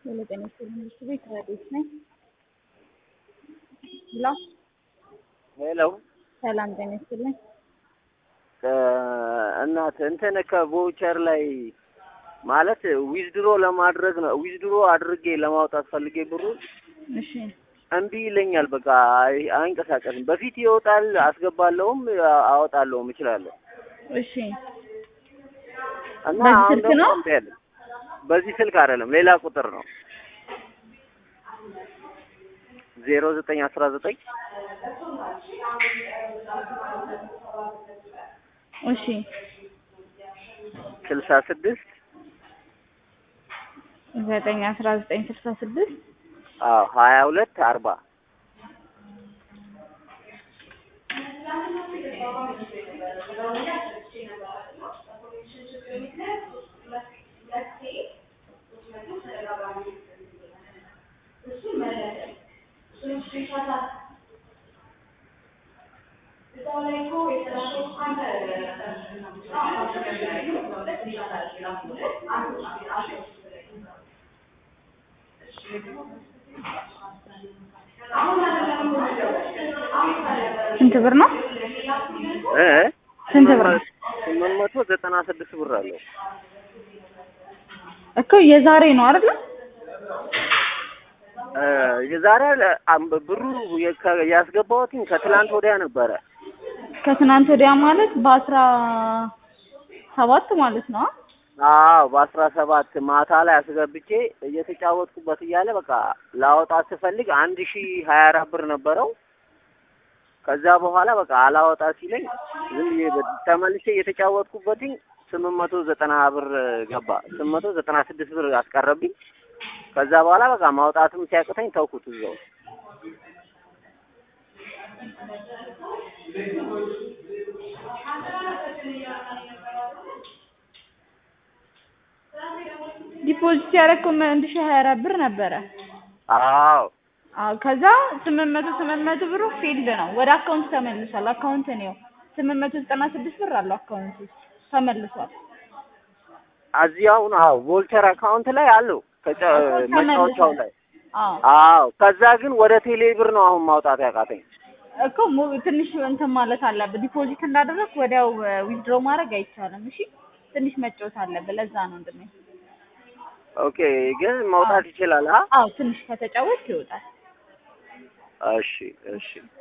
ጤና ይስጥልኝ ቤት ረዴት ነኝ። ሄሎ ሰላም ጤና ይስጥልኝ። እናት እንትን ከቮቸር ላይ ማለት ዊዝድሮ ለማድረግ ነው። ዊዝድሮ አድርጌ ለማውጣት ፈልጌ ብሩ እሺ እምቢ ይለኛል። በቃ አይንቀሳቀስም። በፊት ይወጣል፣ አስገባለሁም አወጣለሁም እችላለሁ። እሺ እና በዚህ አሁን ስልክ ደግሞ ነው? እምቢ አለ። በዚህ ስልክ አይደለም ሌላ ቁጥር ነው። 0919 እሺ 66 91966 22 40 ስንት ብር ነው? ስንት ብር ነው? 896 ብር አለው እኮ የዛሬ ነው አይደል? የዛሬ ብሩ ያስገባሁት ከትላንት ወዲያ ነበረ። ከትናንት ወዲያ ማለት በ17 ማለት ነው። አዎ በ17 ማታ ላይ አስገብቼ እየተጫወትኩበት እያለ በቃ ላወጣ ስፈልግ 1024 ብር ነበረው። ከዛ በኋላ በቃ አላወጣ ሲለኝ ዝም ብዬ ተመልሼ እየተጫወትኩበት 890 ብር ገባ። 896 ብር አስቀረብኝ። ከዛ በኋላ በቃ ማውጣትም ሲያቅተኝ ተውኩት እዛው። ዲፖዚት ያደረኩት 1024 ብር ነበረ። አዎ ከዛ 800 ብሩ ፊልድ ነው ወደ አካውንት ተመልሷል። አካውንት ነው 896 ብር አለው አካውንት ውስጥ ተመልሷል። አዚያው ነው ቮልቸር አካውንት ላይ አለው መጫወቻው ላይ። አዎ ከዛ ግን ወደ ቴሌ ብር ነው አሁን ማውጣት ያቃተኝ እኮ ትንሽ እንትን ማለት አለበት። ዲፖዚት እንዳደረክ ወዲያው ዊዝድሮ ማድረግ አይቻልም። እሺ ትንሽ መጫወት አለበት። ለዛ ነው እንደምን ኦኬ ግን ማውጣት ይችላል። አዎ ትንሽ ከተጫወት ይወጣል። እሺ እሺ